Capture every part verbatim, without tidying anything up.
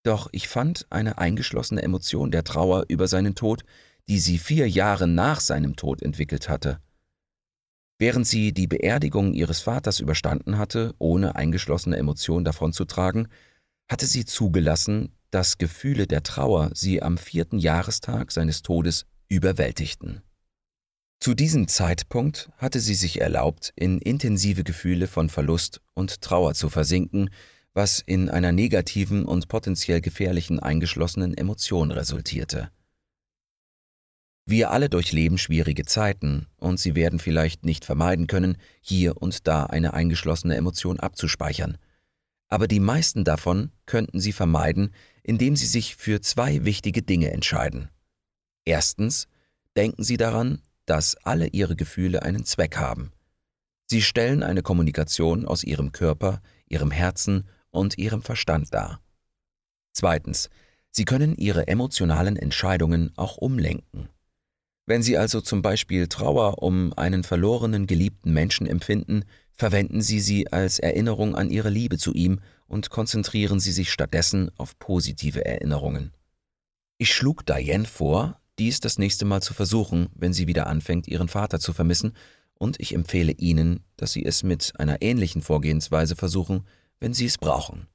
Doch ich fand eine eingeschlossene Emotion der Trauer über seinen Tod, die sie vier Jahre nach seinem Tod entwickelt hatte. Während sie die Beerdigung ihres Vaters überstanden hatte, ohne eingeschlossene Emotion davonzutragen, hatte sie zugelassen, dass Gefühle der Trauer sie am vierten Jahrestag seines Todes überwältigten. Zu diesem Zeitpunkt hatte sie sich erlaubt, in intensive Gefühle von Verlust und Trauer zu versinken, was in einer negativen und potenziell gefährlichen eingeschlossenen Emotion resultierte. Wir alle durchleben schwierige Zeiten und Sie werden vielleicht nicht vermeiden können, hier und da eine eingeschlossene Emotion abzuspeichern. Aber die meisten davon könnten Sie vermeiden, indem Sie sich für zwei wichtige Dinge entscheiden. Erstens, denken Sie daran, dass alle Ihre Gefühle einen Zweck haben. Sie stellen eine Kommunikation aus Ihrem Körper, Ihrem Herzen und Ihrem Verstand dar. Zweitens, Sie können Ihre emotionalen Entscheidungen auch umlenken. Wenn Sie also zum Beispiel Trauer um einen verlorenen geliebten Menschen empfinden, verwenden Sie sie als Erinnerung an Ihre Liebe zu ihm und konzentrieren Sie sich stattdessen auf positive Erinnerungen. Ich schlug Diane vor, dies das nächste Mal zu versuchen, wenn sie wieder anfängt, ihren Vater zu vermissen, und ich empfehle Ihnen, dass Sie es mit einer ähnlichen Vorgehensweise versuchen, wenn Sie es brauchen.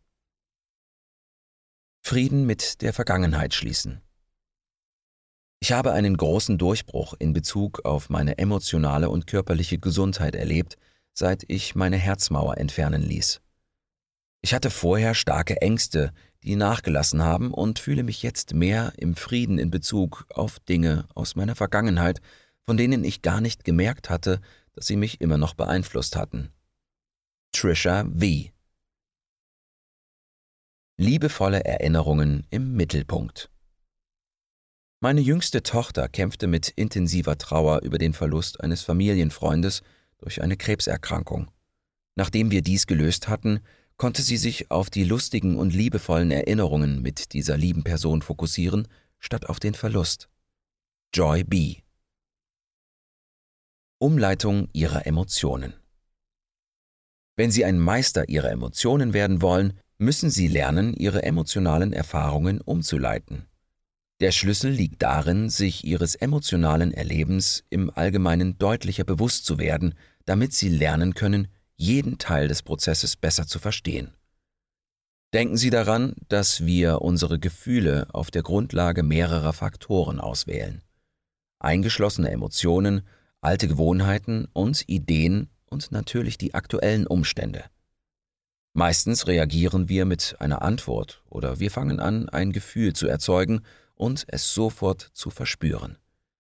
Frieden mit der Vergangenheit schließen. Ich habe einen großen Durchbruch in Bezug auf meine emotionale und körperliche Gesundheit erlebt, seit ich meine Herzmauer entfernen ließ. Ich hatte vorher starke Ängste, die nachgelassen haben, und fühle mich jetzt mehr im Frieden in Bezug auf Dinge aus meiner Vergangenheit, von denen ich gar nicht gemerkt hatte, dass sie mich immer noch beeinflusst hatten. Trisha V. Liebevolle Erinnerungen im Mittelpunkt. Meine jüngste Tochter kämpfte mit intensiver Trauer über den Verlust eines Familienfreundes durch eine Krebserkrankung. Nachdem wir dies gelöst hatten, konnte sie sich auf die lustigen und liebevollen Erinnerungen mit dieser lieben Person fokussieren, statt auf den Verlust. Joy B. Umleitung ihrer Emotionen. Wenn Sie ein Meister Ihrer Emotionen werden wollen, müssen Sie lernen, Ihre emotionalen Erfahrungen umzuleiten. Der Schlüssel liegt darin, sich Ihres emotionalen Erlebens im Allgemeinen deutlicher bewusst zu werden, damit Sie lernen können, jeden Teil des Prozesses besser zu verstehen. Denken Sie daran, dass wir unsere Gefühle auf der Grundlage mehrerer Faktoren auswählen. Eingeschlossene Emotionen, alte Gewohnheiten und Ideen und natürlich die aktuellen Umstände. Meistens reagieren wir mit einer Antwort oder wir fangen an, ein Gefühl zu erzeugen und es sofort zu verspüren.